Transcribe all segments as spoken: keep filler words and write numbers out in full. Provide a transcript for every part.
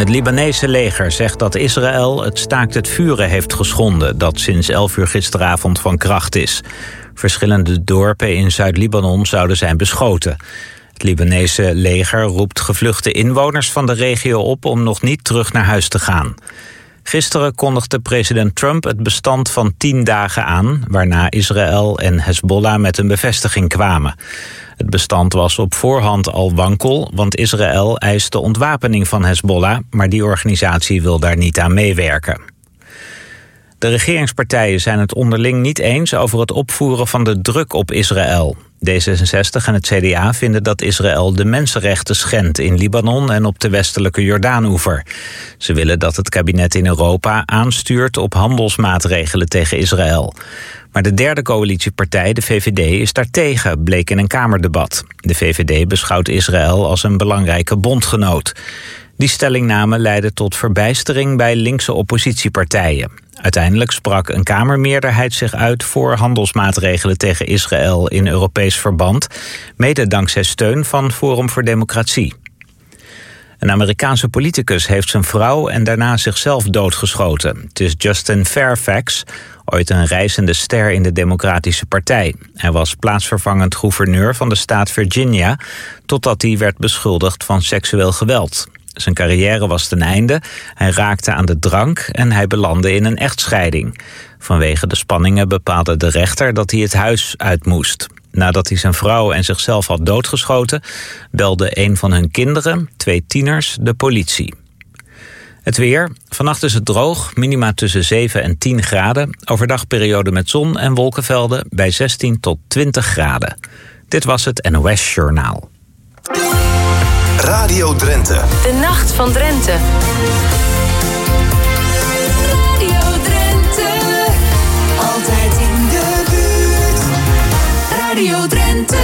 Het Libanese leger zegt dat Israël het staakt het vuren heeft geschonden, dat sinds elf uur gisteravond van kracht is. Verschillende dorpen in Zuid-Libanon zouden zijn beschoten. Het Libanese leger roept gevluchte inwoners van de regio op om nog niet terug naar huis te gaan. Gisteren kondigde president Trump het bestand van tien dagen aan, waarna Israël en Hezbollah met een bevestiging kwamen. Het bestand was op voorhand al wankel, want Israël eist de ontwapening van Hezbollah, maar die organisatie wil daar niet aan meewerken. De regeringspartijen zijn het onderling niet eens over het opvoeren van de druk op Israël. D zesenzestig en het C D A vinden dat Israël de mensenrechten schendt in Libanon en op de westelijke Jordaanoever. Ze willen dat het kabinet in Europa aanstuurt op handelsmaatregelen tegen Israël. Maar de derde coalitiepartij, de V V D, is daartegen, bleek in een Kamerdebat. De V V D beschouwt Israël als een belangrijke bondgenoot. Die stellingname leidde tot verbijstering bij linkse oppositiepartijen. Uiteindelijk sprak een Kamermeerderheid zich uit voor handelsmaatregelen tegen Israël in Europees verband, mede dankzij steun van Forum voor Democratie. Een Amerikaanse politicus heeft zijn vrouw en daarna zichzelf doodgeschoten. Het is Justin Fairfax, ooit een reizende ster in de Democratische Partij. Hij was plaatsvervangend gouverneur van de staat Virginia, totdat hij werd beschuldigd van seksueel geweld. Zijn carrière was ten einde, hij raakte aan de drank en hij belandde in een echtscheiding. Vanwege de spanningen bepaalde de rechter dat hij het huis uit moest. Nadat hij zijn vrouw en zichzelf had doodgeschoten, belde een van hun kinderen, twee tieners, de politie. Het weer. Vannacht is het droog, minima tussen zeven en tien graden. Overdag periode met zon en wolkenvelden bij zestien tot twintig graden. Dit was het N O S Journaal. Radio Drenthe. De Nacht van Drenthe. Radio Drenthe. Altijd in de buurt. Radio Drenthe.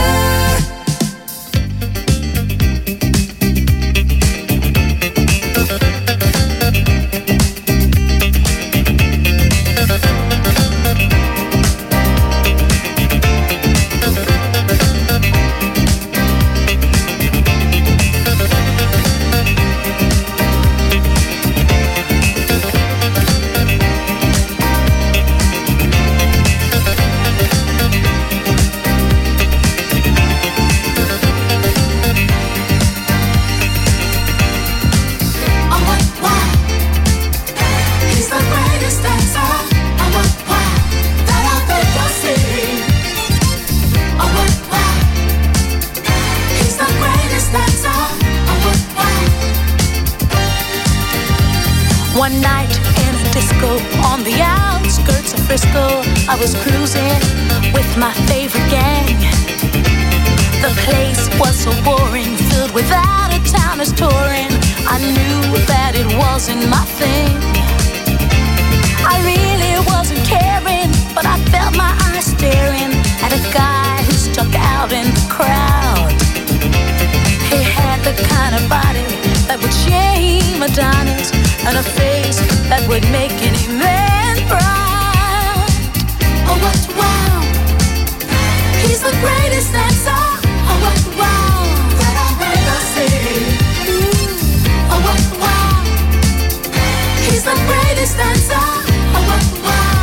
One night in a disco on the outskirts of Frisco, I was cruising with my favorite gang. The place was so boring, filled with out-of-towners touring. I knew that it wasn't my thing. I really wasn't caring, but I felt my eyes staring at a guy who stuck out in the crowd. He had the kind of body that would shame Adonis, and a face that would make any man proud. Oh, what wow! He's the greatest dancer. Oh, what wow! That I've ever seen. Mm. Oh, what wow! He's the greatest dancer. Oh, what wow!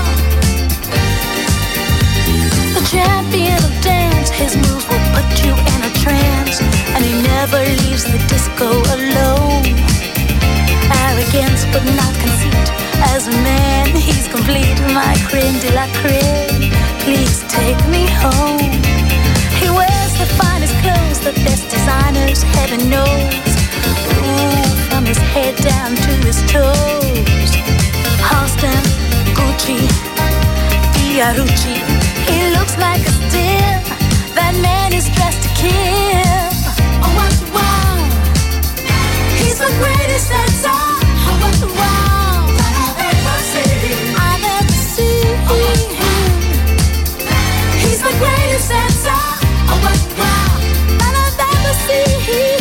The champion of dance, his moves will put you in a trance, and he never leaves the disco alone. Arrogance but not conceit, as a man he's complete. My creme de la creme, please take me home. He wears the finest clothes, the best designers, heaven knows. Ooh, from his head down to his toes. Halston, Gucci, Fiorucci, he looks like a steal. That man is dressed to kill. Oh, what wow! He's the greatest dancer. Oh, what wow! That I've ever seen. I've ever seen. Oh, what wow! He's the greatest dancer. Oh, what wow! That I've ever seen.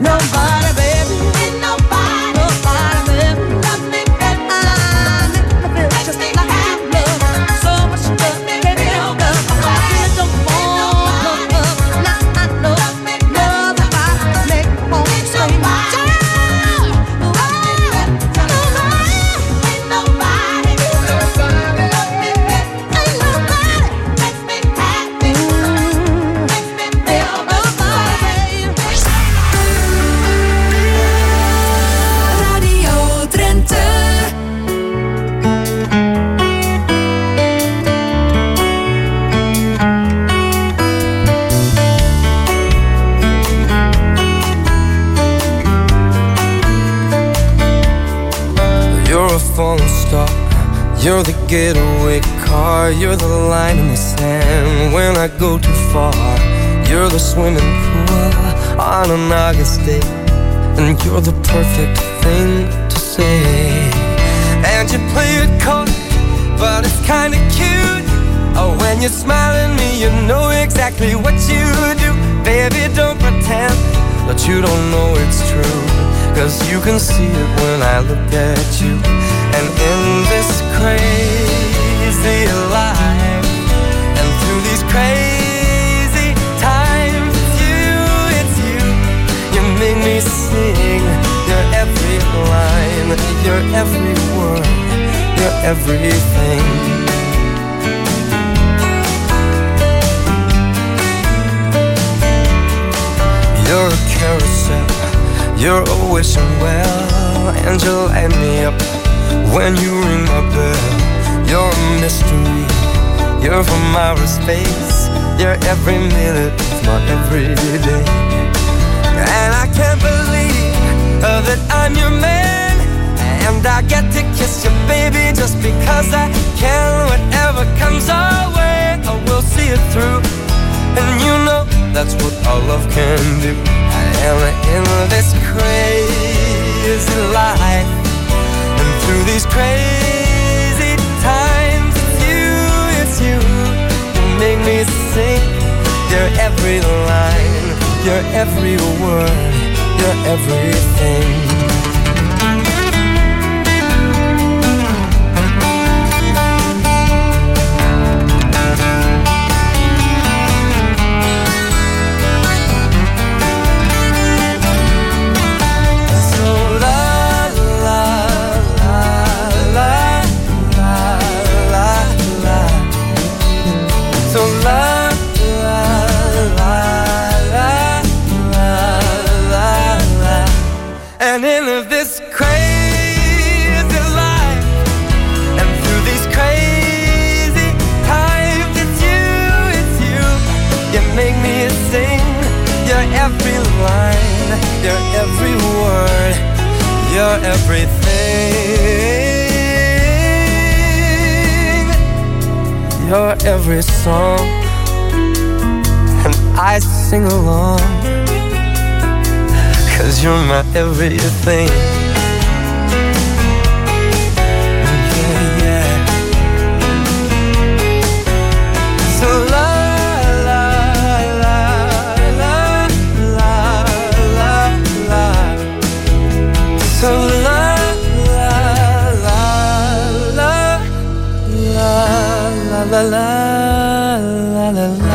Nobody, baby. Ain't nobody. Nobody, baby. Love me better. Ah, make me feel just like you love. So much love, baby, love. I really don't want no love. Now I know love if I make me want to scream. Falling star, you're the getaway car, you're the line in the sand when I go too far. You're the swimming pool on an August day, and you're the perfect thing to say. And you play it cold, but it's kinda cute. Oh, when you smile at me, you know exactly what you do. Baby, don't pretend that you don't know it's true, 'cause you can see it when I look at you. And in this crazy life, and through these crazy times, it's you, it's you. You make me sing your every line, your every word, your everything. You're a carousel, you're a wishing well, and you light me up when you ring my bell. You're a mystery, you're from outer space, you're every minute of my everyday. And I can't believe uh, that I'm your man, and I get to kiss you, baby, just because I can. Whatever comes our way, I will see it through, and you know that's what our love can do. And in this crazy life, and through these crazy times, it's you, it's you. You make me sing your every line, your every word, your everything. Every line, your every word, your everything, your every song, and I sing along, 'cause you're my everything. Yeah, yeah. So love. So la la la la la la la la la la.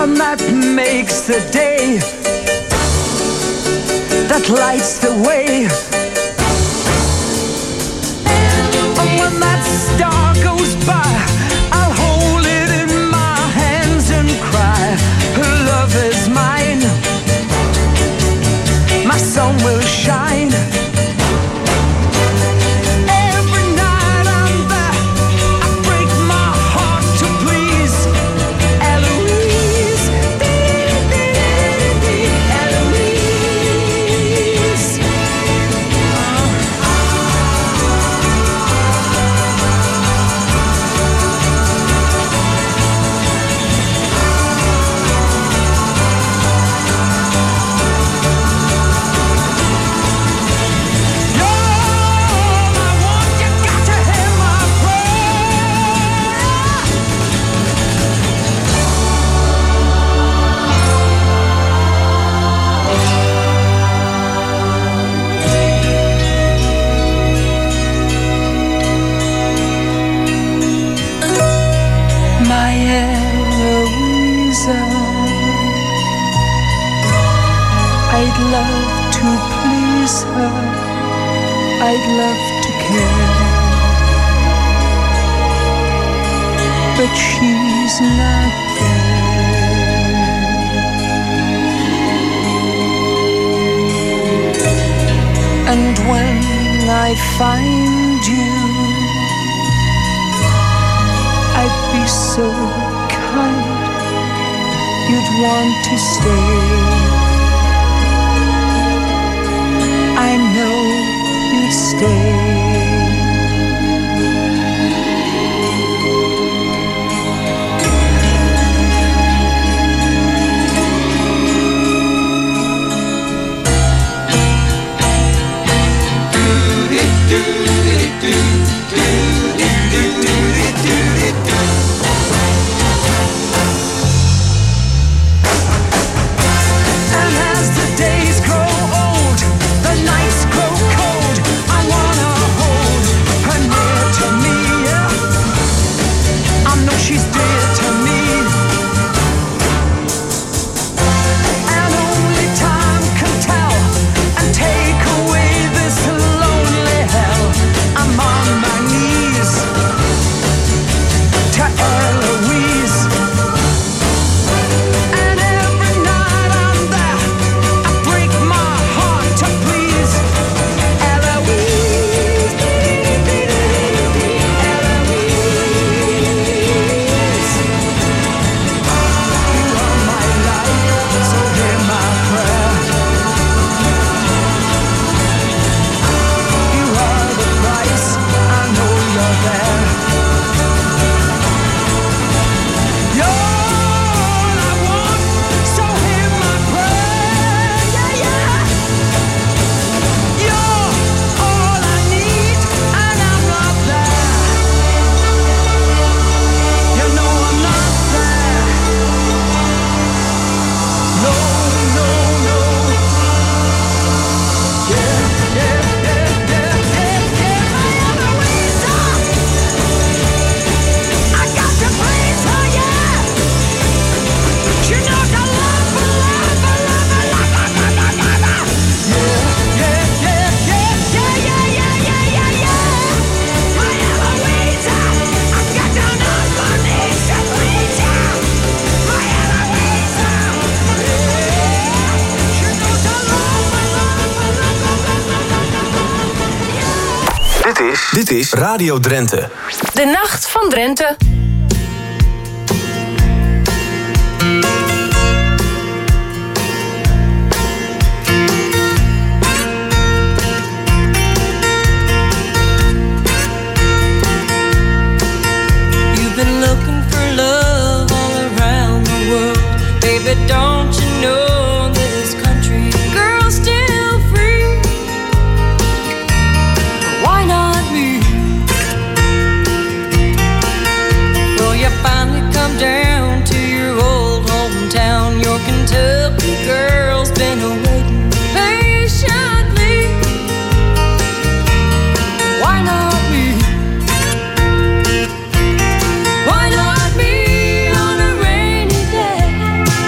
sun that makes the day, that lights the way. And when that star goes by, I'll hold it in my hands and cry, her love is mine, my sun will shine. I'd love to please her, I'd love to care, but she's not there. And when I find you, I'd be so kind, you'd want to stay. I know you'd stay. And as the days grow old, the nights grow cold, I wanna hold her near to me, yeah. I know she's dear to me, and only time can tell and take away this lonely hell. I'm on my knees to Eloise, and every night I'm there, I break my heart to please Eloise. Eloise, you are my life, so hear my prayer. You are the price, I know you're there. You're all I want, so hear my prayer. Yeah, yeah. You're all I need, and I'm not there. You know I'm not there. No, no, no. Yeah, yeah, yeah, yeah, yeah, yeah. My Eloisa, I got to please her, yeah. She knows I love her, love her, love her, love her, love her, love her. Yeah, yeah, yeah, yeah, yeah, yeah, yeah, yeah, yeah, yeah. My Eloisa, I got down on my knees to please ya. My Eloisa, yeah. She knows I love her, love her, love her, love her, love her, yeah. Dit is, dit is Radio Drenthe. De Nacht van Drenthe. You've been looking for love all around the world. Baby, don't you know this country girl's still free? Why not me? Well, you finally come down to your old hometown. Your Kentucky girl's been awaiting patiently. Why not me? Why not me on a rainy day?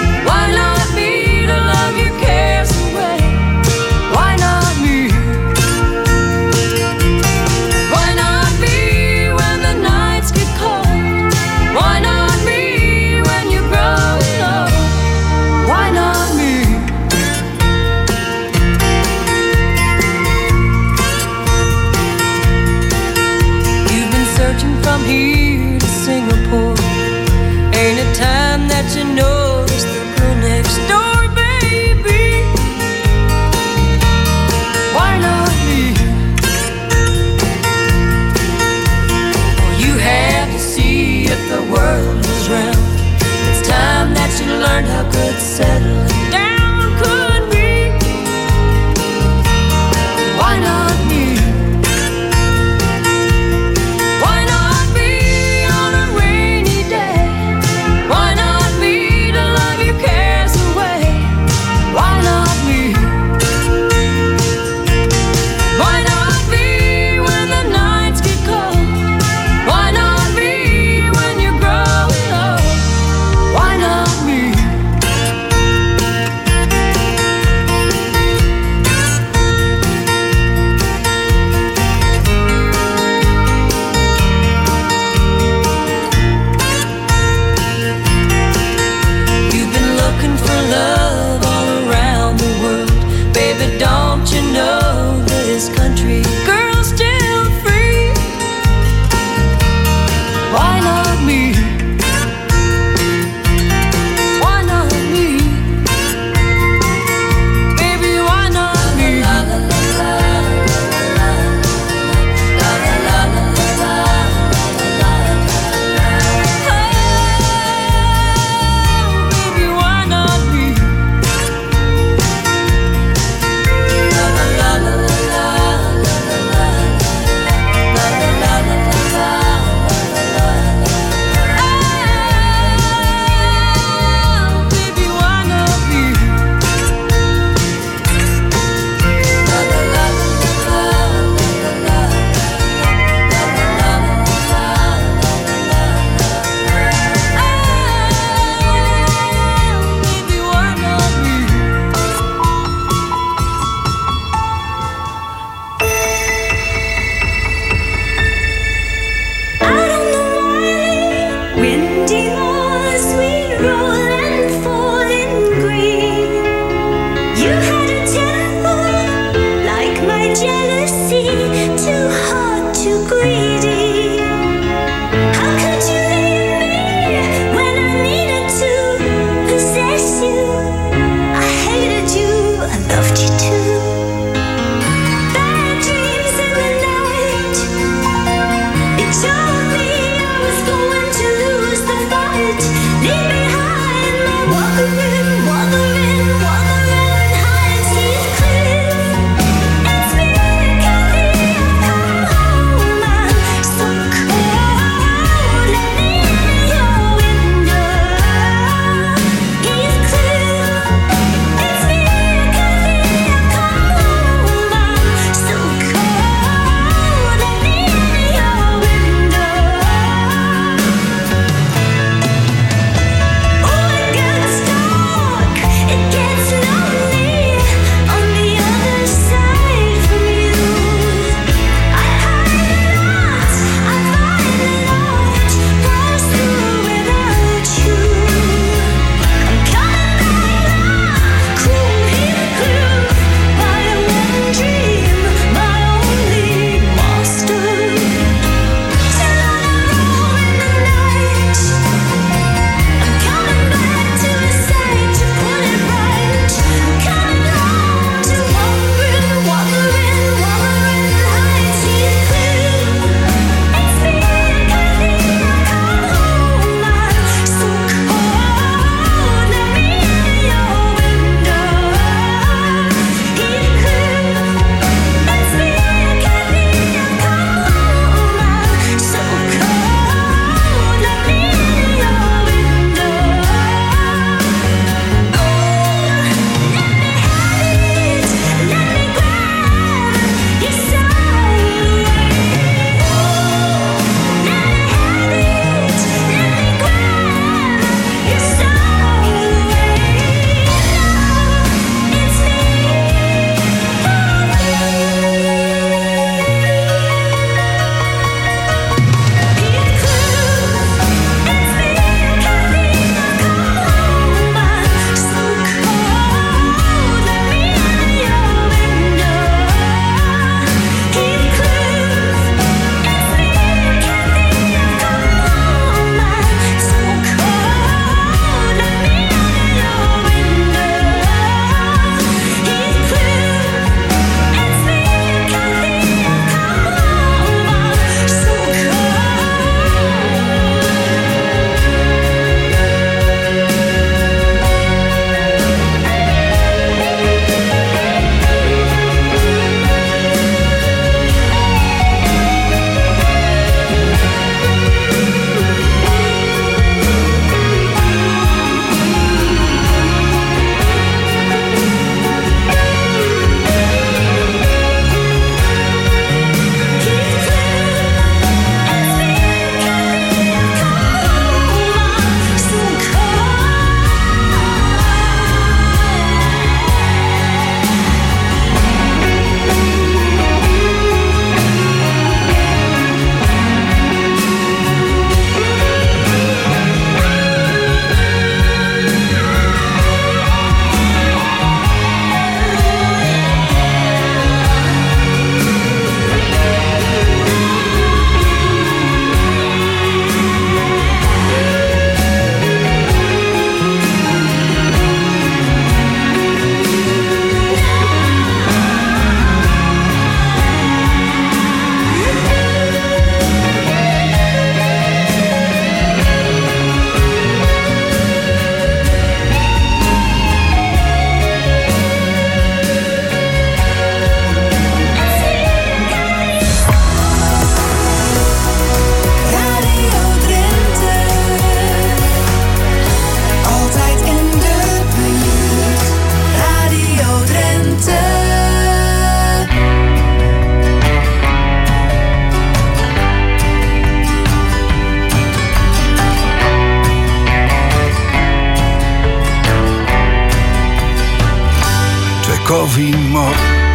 koffiemok.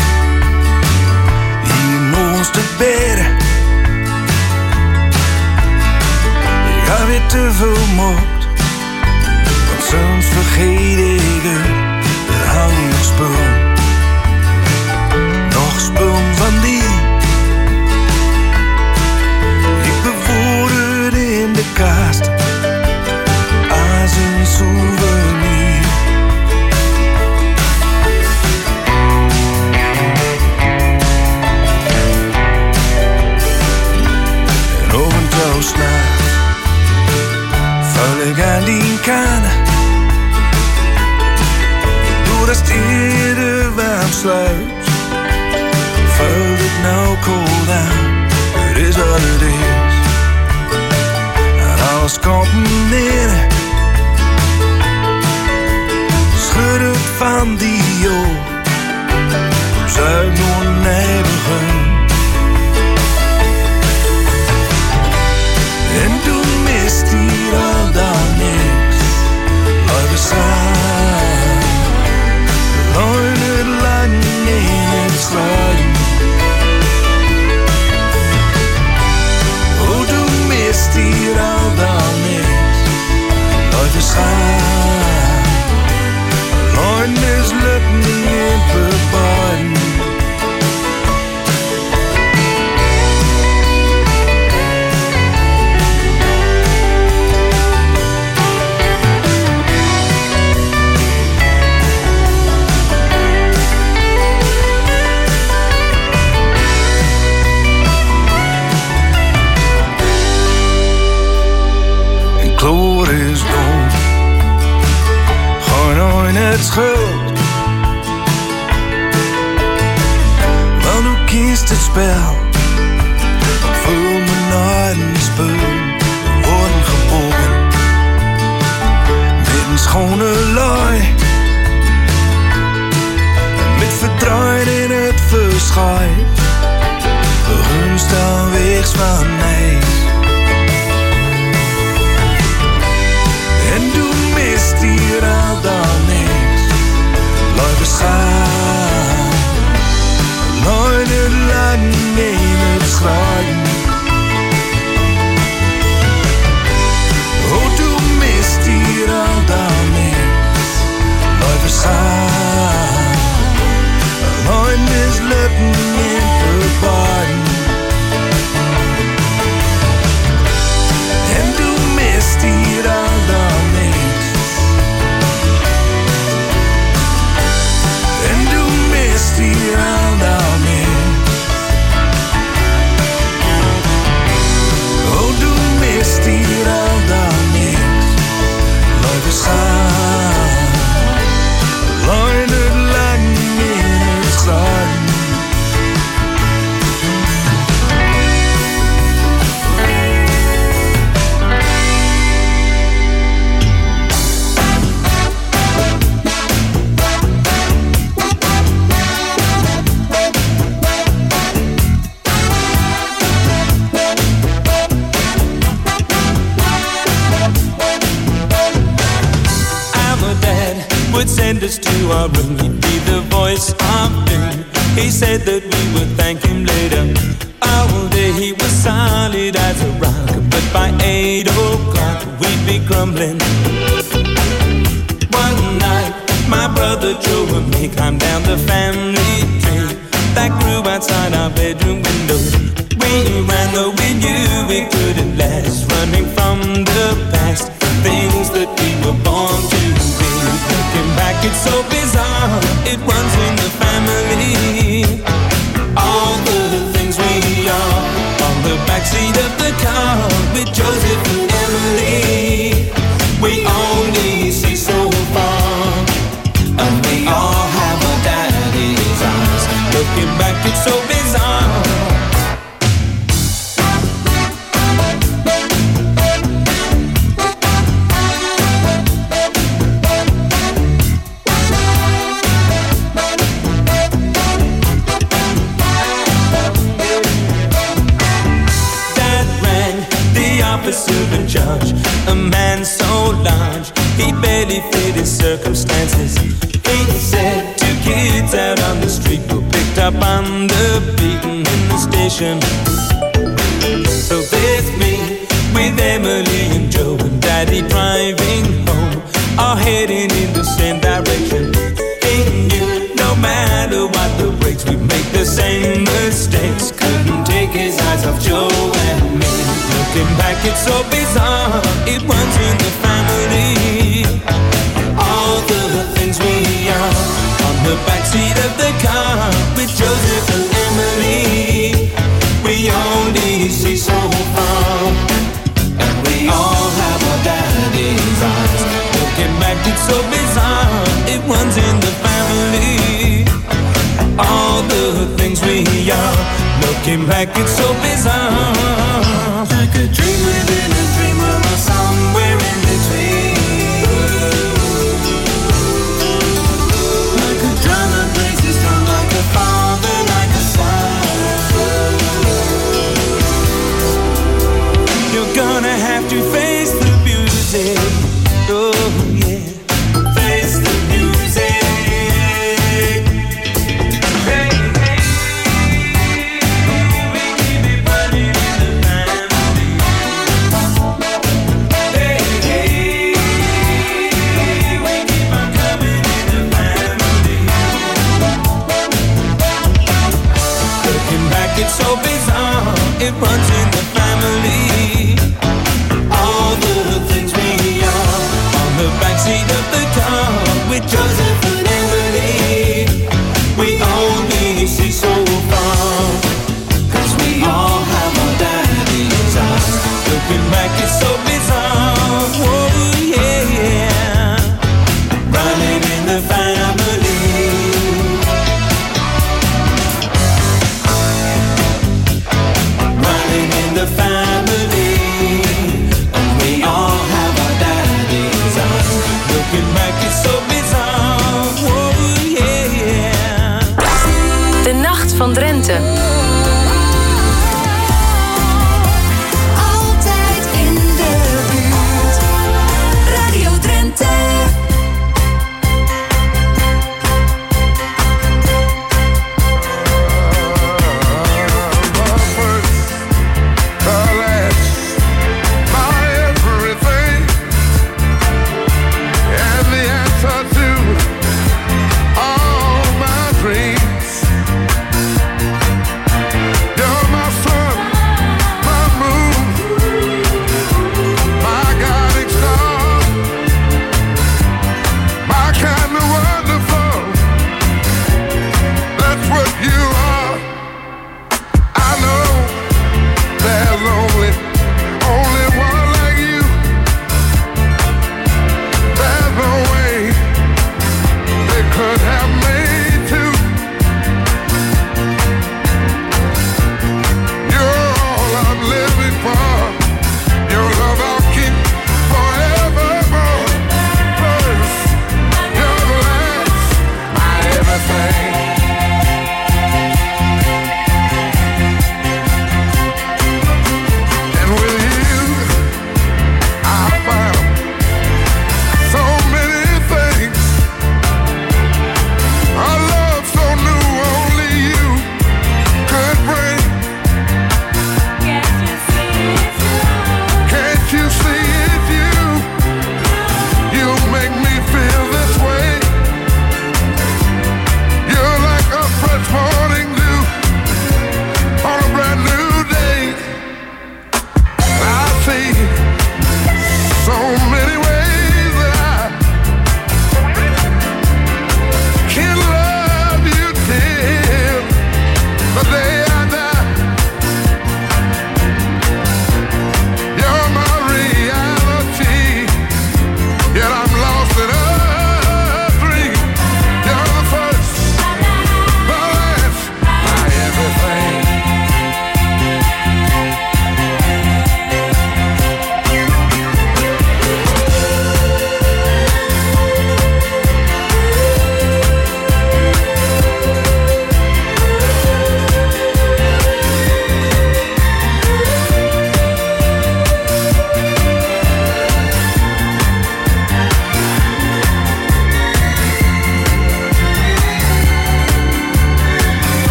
Hier ons te bed. Ik heb weer te veel mocht, want soms vergeet ik het. Er hangt nog spul, nog spul van die. Ik bevoer het in de kast als een souvenir. En op een toastnacht val ik aan die kanen. Door dat stierde warm sluit voelt het nou koud aan. Het is wat het is. En alles komt neer. Schud het van die joh. Zuid door Nijmegen. En toen mist hier al dan niks. Laat we staan. Leun het lang in het schuim. Oh, toen mist hier al dan niks. Laat we staan. Leun is lukt niet in bepaald. Kloor is dood, gooi nooit het schuld. Want hoe kiest het spel? Vul me naar een spul, worden geboren. Met een schone looi, met vertrouwen in het verschuif. Begunst aan weegs van ijs. En toen mist hier al dan niks. Laat we staan. Nooit het lang in het schrijven. Oh, toen mist hier al dan niks. Laat we staan. Nooit mislukken in verbaarden. En toen mist hier al dan niks. En toen mist hier al dan niks. Oh, toen mist hier al dan niks. Laat we staan. Leun het lang in het schuim. Would send us to our room, he'd be the voice of doom. He said that we would thank him later. All day he was solid as a rock, but by eight o'clock we'd be crumbling. One night my brother Joe and me climbed down the family tree that grew outside our bedroom window. We ran though we knew it couldn't last, running from the past, things that we were born to be. Looking back, it's so bizarre. It runs in the family. All the things we are on the backseat of the car with Joseph and Emily. We only see so far, and we all have a daddy's eyes. Looking back, it's so bizarre. Officer in charge, a man so large he barely fit his circumstances. He said to kids out on the street were picked up on the beat in the station. So there's me with Emily and Joe and Daddy driving home, all heading in the same direction. Ain't you? No matter what the breaks, we make the same mistakes. Couldn't take his eyes off Joe and me. Looking back, it's so bizarre. It runs in the family. All the things we are on the backseat of the car with Joseph and Emily. We only see so far, and we all have our daddy's eyes. Looking back, it's so bizarre. It runs in the family. All the things we are. Looking back, it's so bizarre. Like a dream within a dream, or somewhere in between. Like a drum that plays is strong, like a father, like a son. You're gonna have to face the music. Oh yeah, face the music. Hey, hey, we keep it running in the family. Hey, hey, we keep on coming in the family. Looking back, it's so bizarre. It runs in the family. All the things we are on the backseat of the car with Joseph and Emily. We only see so far, cause we all have our daddy's eyes. Looking back, it's so bizarre. Whoa, yeah, yeah. Running in the family. Running in the family. And we all have our daddy's eyes. Looking back, it's so bizarre. Whoa, yeah, yeah. De Nacht van Drenthe. Altijd in de buurt. Radio Drenthe. My first, the last, my everything, and the answer to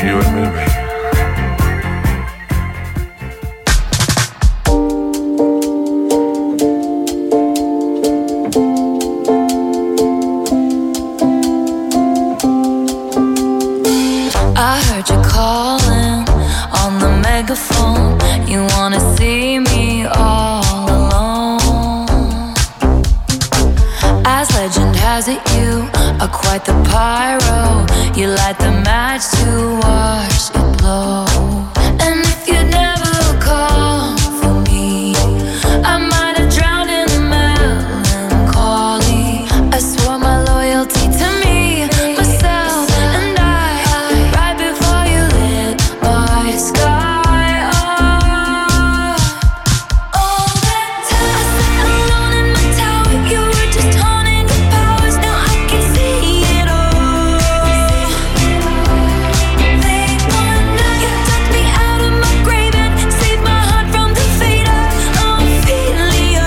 you and me, baby. I heard you calling on the megaphone. You wanna see me all alone. As legend has it, you are quite the pyro. You light the match to watch it blow. And if you'd never call for me, I might have drowned in the melancholy. I swore my loyalty to me, myself, and I, right before you lit my sky up. All that time I sat alone in my tower, you were just haunting your powers. Now I can see it all. Late one night, you took me out of my grave and saved my heart from the fate of Ophelia.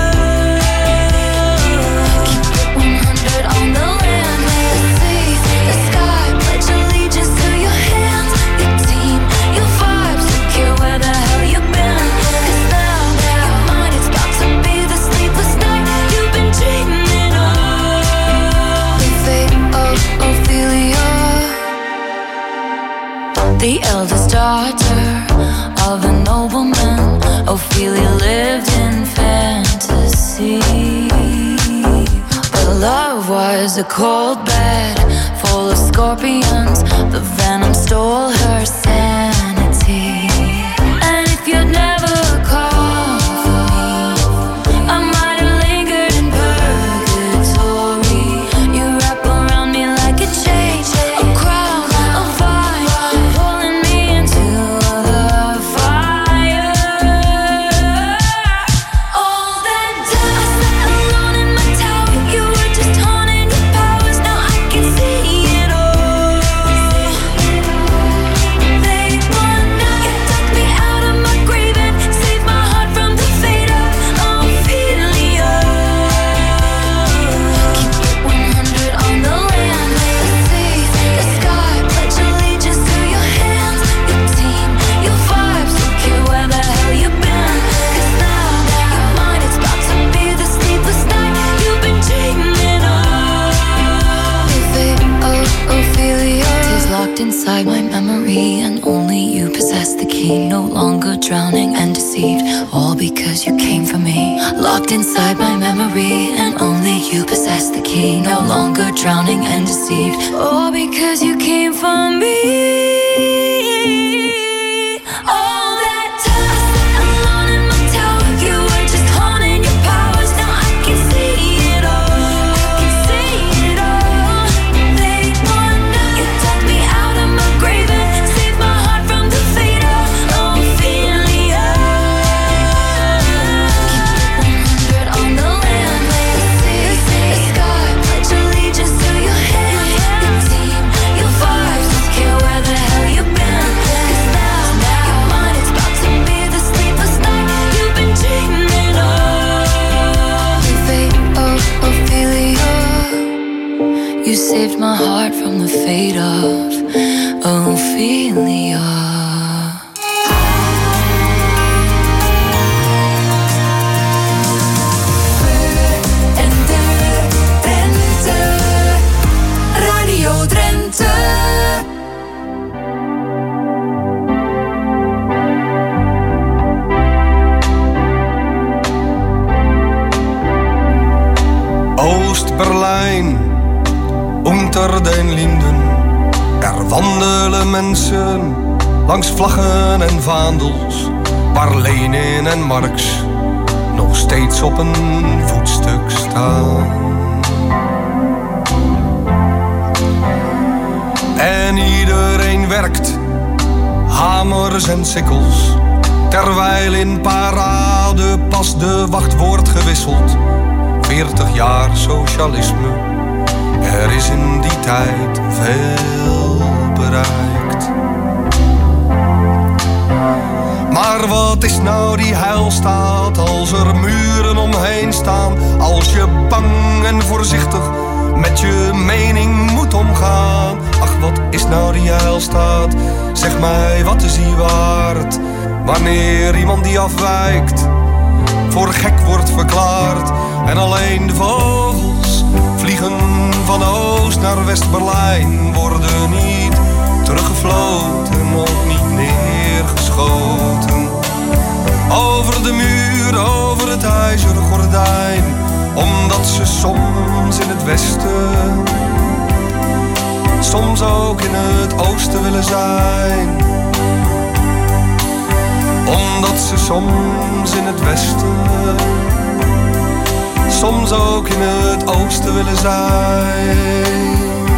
Keep it one hundred on the land, the sea, the sky. Pledge allegiance to your hands, your team, your vibes. Don't care where the hell you've been. 'Cause now, your mind is about to be the sleepless night you've been dreaming of. The fate of Ophelia. The eldest daughter of a nobleman, Ophelia lived in fantasy. But love was a cold bed full of scorpions. The venom stole her sanity. And if you'd never called for me, I might have lingered in purgatory. You wrap around me like a chain, a crown, a vine, pulling me into the fire. All that time I sat alone in my tower, you were just haunting your powers. Now I can see it all. Late one night, you took me out of my grave and saved my heart from the fate of Ophelia. Keep it one hundred on the land, the sea, the sky. Pledge allegiance to your hands, your team, your vibes. Don't care where the hell you've been. 'Cause now, your mind is about to be the sleepless night you've been dreaming of. The fate of Ophelia is locked inside my memory, and only you possess the key. No longer drowning and deceived, all because you came for me. Locked inside my memory, and only you possess the key. No longer drowning and deceived, all because you came for me. All that time I sat alone in my tower, you were just haunting your powers. Now I can see it all. I can see it all. Late one night, you took me out of my grave and saved my heart from the fate of Ophelia. Keep it one hundred on the land, the sea, the sky. Pledge allegiance to your hands, your team, your vibes. Don't care where the hell you've been. 'Cause now, your mind is about to be the sleepless night you've been dreaming of. The fate of Ophelia. You saved my heart from the fate of Ophelia. Radio Drenthe. Oost-Berlijn, unter den Linden. Er wandelen mensen langs vlaggen en vaandels, waar Lenin en Marx nog steeds op een voetstuk staan. En iedereen werkt, hamers en sikkels, terwijl in parade pas de wacht wordt gewisseld. Veertig jaar socialisme, er is in die tijd veel bereikt. Maar wat is nou die heilstaat als er muren omheen staan? Als je bang en voorzichtig met je mening moet omgaan. Ach, wat is nou die heilstaat? Zeg mij, wat is die waard? Wanneer iemand die afwijkt voor gek wordt verklaard. En alleen de vogels vliegen van Oost naar West-Berlijn, worden niet teruggefloten, ook niet neergeschoten. Over de muur, over het ijzeren gordijn, omdat ze soms in het westen, soms ook in het oosten willen zijn. Omdat ze soms in het westen, soms ook in het oosten willen zijn.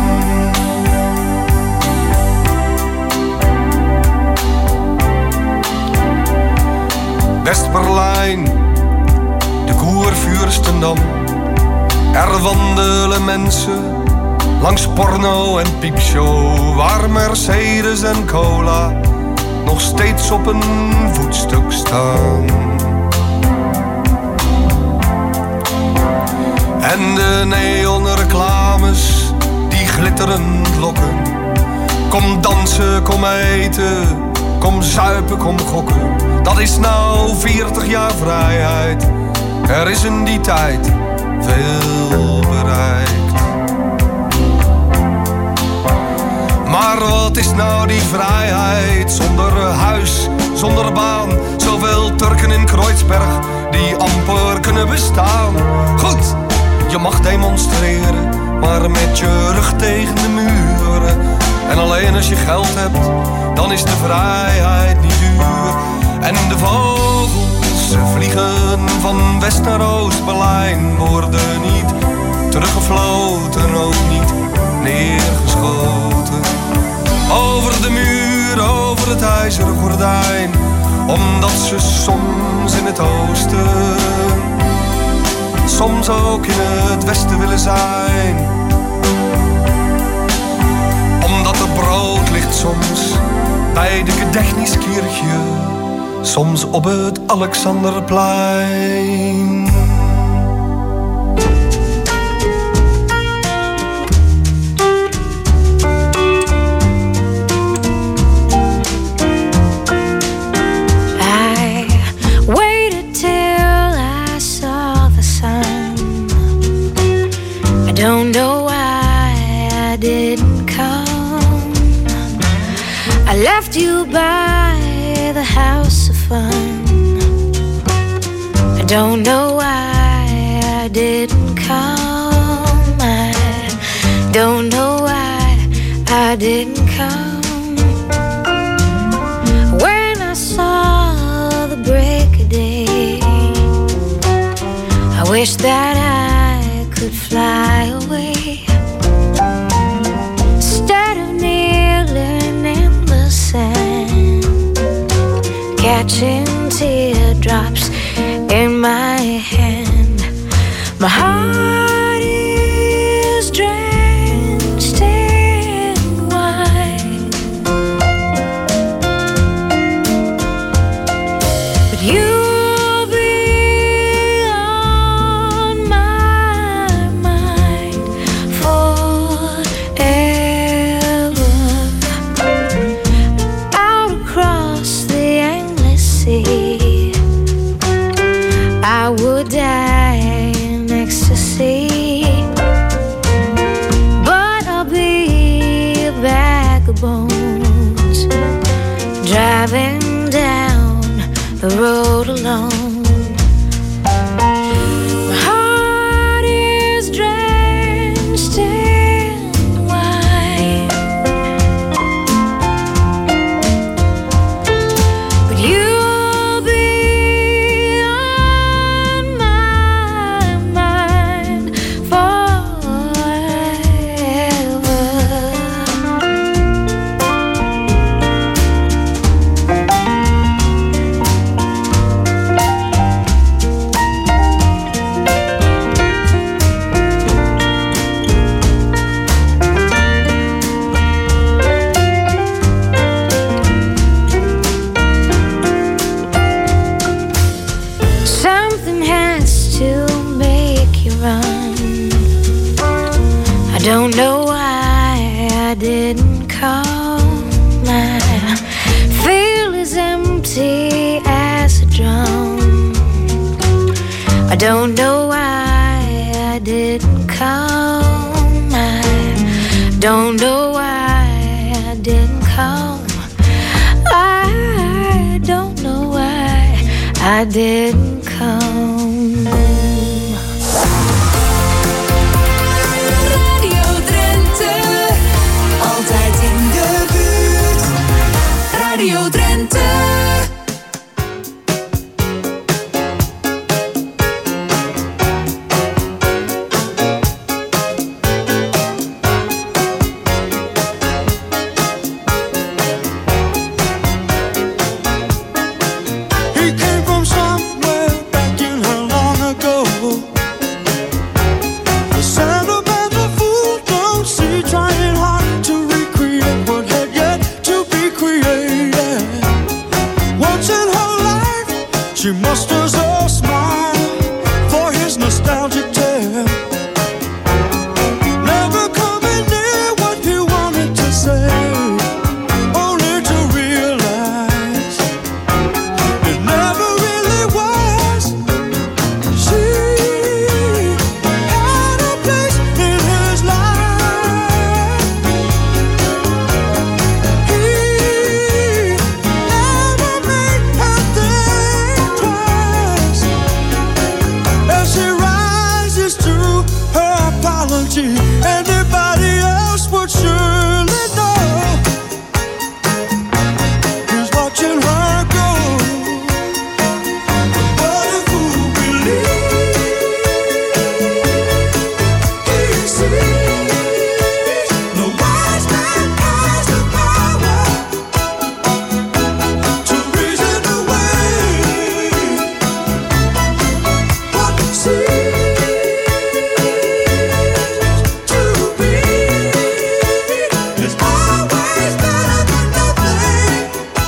West-Berlijn, de Koervuurstendam. Er wandelen mensen langs porno en piepshow, waar Mercedes en cola nog steeds op een voetstuk staan. En de neonreclames die glitterend lokken. Kom dansen, kom eten, kom zuipen, kom gokken. Dat is nou veertig jaar vrijheid. Er is in die tijd veel bereikt. Maar wat is nou die vrijheid zonder huis, zonder baan? Zoveel Turken in Kreuzberg die amper kunnen bestaan. Goed, je mag demonstreren, maar met je rug tegen de muren. En alleen als je geld hebt, dan is de vrijheid niet duur. En de vogels, ze vliegen van West naar Oost-Berlijn, worden niet teruggefloten, ook niet neergeschoten. Over de muur, over het ijzeren gordijn, omdat ze soms in het oosten, soms ook in het westen willen zijn. Omdat er brood ligt soms bij de Gedächtniskirche, soms op het Alexanderplein. Don't know why I didn't come. I left you by the house of fun. I don't know why I didn't come. I don't know why I didn't come. When I saw the break of day, I wish that I could fly away, instead of kneeling in the sand, catching teardrops in my hand. My heart is drenched in wine, but you driving down the road alone. My heart is drenched in wine, but you'll be on my mind forever. don't know why I didn't come. I don't know why I didn't come. I don't know why I didn't come. Radio Drenthe, altijd in de buurt. Radio Drenthe. She musters a smile for his nostalgic tale. Never coming near what he wanted to say, only to realize it never really was. She had a place in his life. He never made her think twice. As she rises to her apology, anybody else would surely know. He's watching her go. What a fool believes he sees. No wise man has the power to reason away what seems to be is always better than nothing,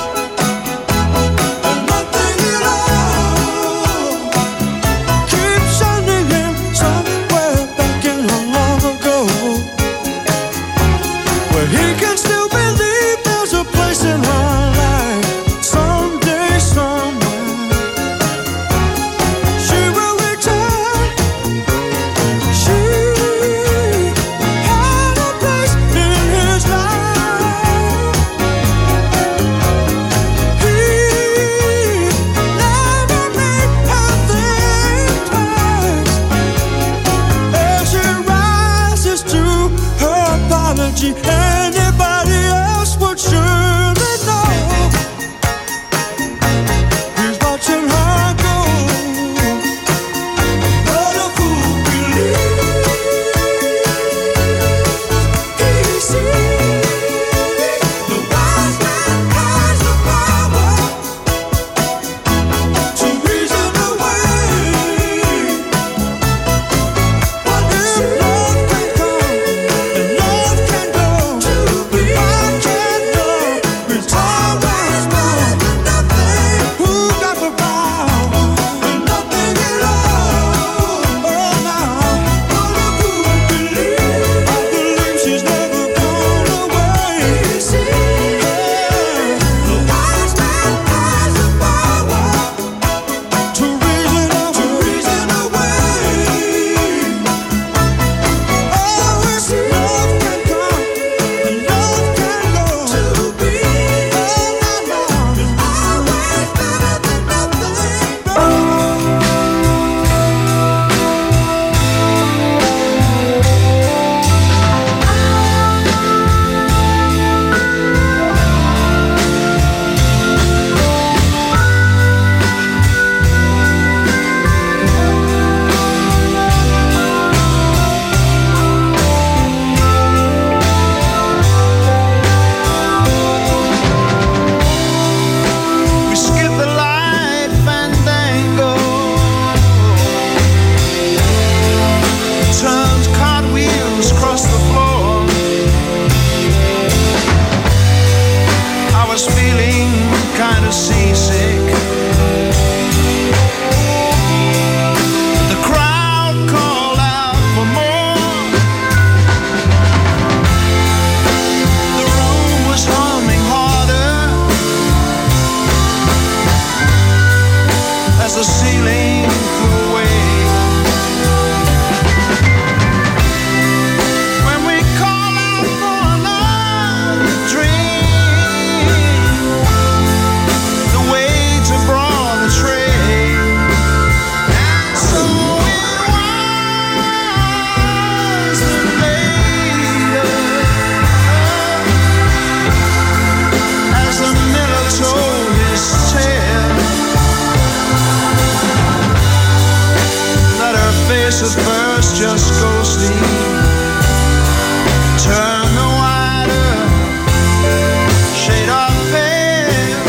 and nothing at all. Keep sending him somewhere back in long ago, where he can still believe there's a place in her life. Someday, somewhere, she will return. She had a place in his life. He never made her think twice. As she rises to her apology, anybody else would surely know. He's watching her go. What a fool believes he sees. The wise man has the power to reason away what if love can come and love can go. To be I can't know. It's always more than nothing. Who got the power and nothing at all? Oh, now what a fool believes. I believe she's never gone away. He sees. The wise man has the power to reason away. To reason away. Oh, it's love can come and love can go. To be oh, now, now, is always better than nothing. We skip the light fandango, turns cartwheels across the floor. I was feeling kind of seasick. The crowd called out for more. The room was humming harder as the ceiling flew away. face at first just go sleep. Turn the wider shade of pale.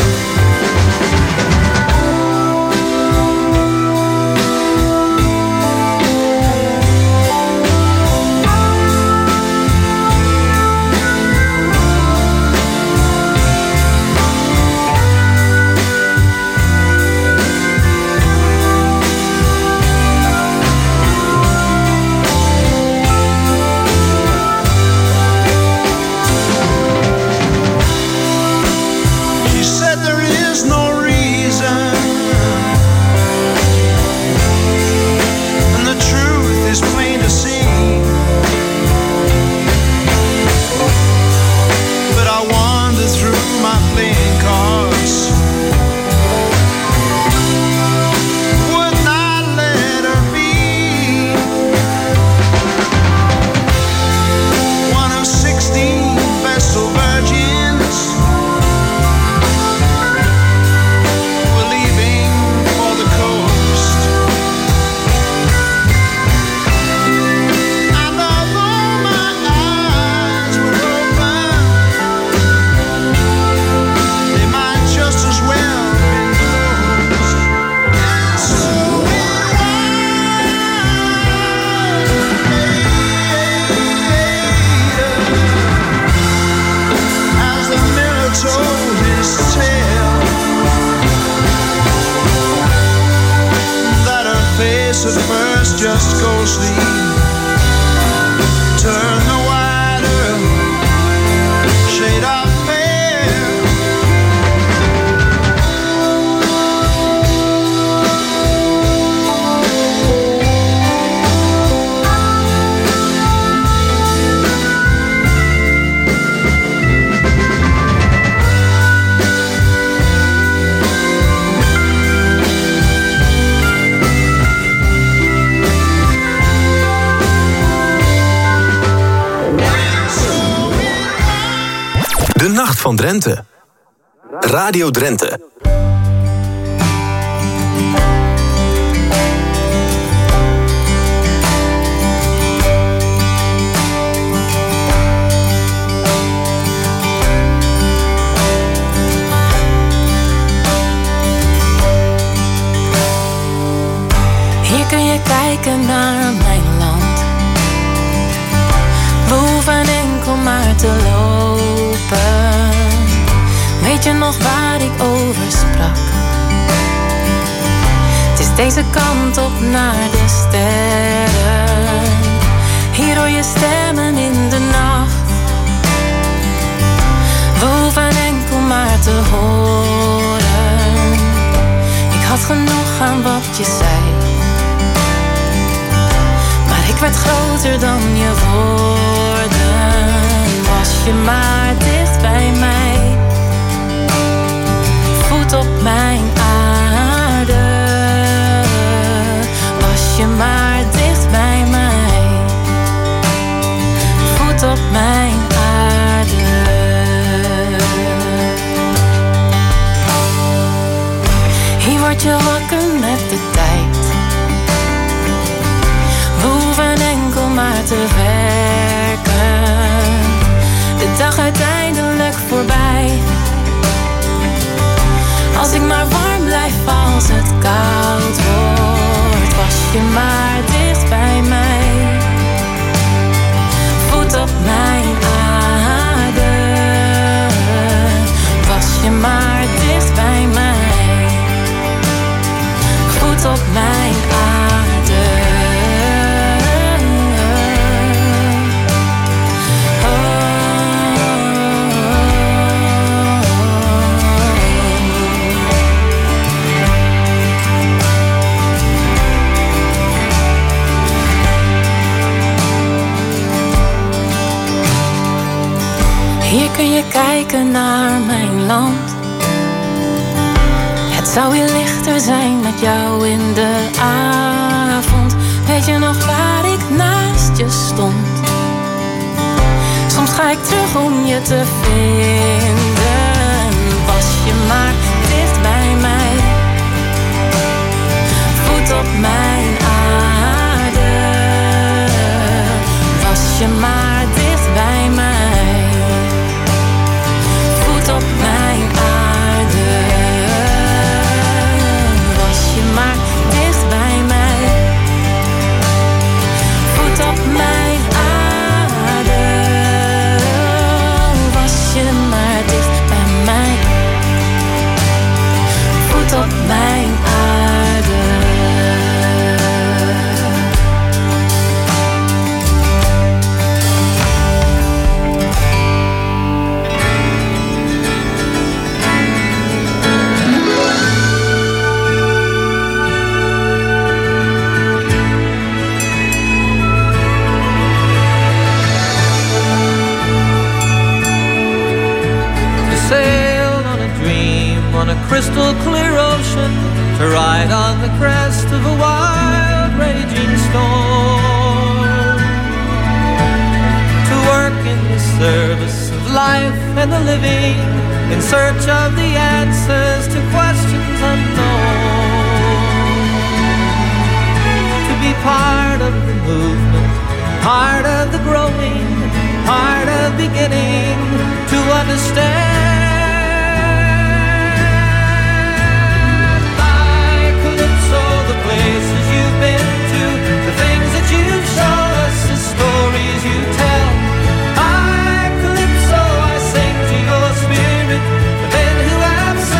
Just go sleep. Turn the wider shade of pale. De Nacht van Drenthe. Radio Drenthe. Hier kun je kijken naar mijn land. We hoeven enkel maar te lopen. Weet je nog waar ik over sprak? Het is deze kant op naar de sterren. Hier hoor je stemmen in de nacht. We hoeven enkel maar te horen. Ik had genoeg aan wat je zei. Maar ik werd groter dan je woorden. Was je maar dicht bij mij. Voet op mijn aarde. Was je maar dicht bij mij. Voet op mijn aarde. Hier word je wakker met de tijd. We hoeven enkel maar te werken. De dag uiteindelijk voorbij. Als ik maar warm blijf als het koud wordt. Was je maar dicht bij mij. Voet op mijn aarde. Was je maar dicht bij mij. Voet op mijn aarde. Hier kun je kijken naar mijn land. Het zou weer lichter zijn met jou in de avond. Weet je nog waar ik naast je stond? Soms ga ik terug om je te vinden. Was je maar dicht bij mij. Voet op mijn aarde. a crystal clear ocean, to ride on the crest of a wild raging storm, to work in the service of life and the living, in search of the answers to questions unknown, to be part of the movement, part of the growing, part of beginning, to understand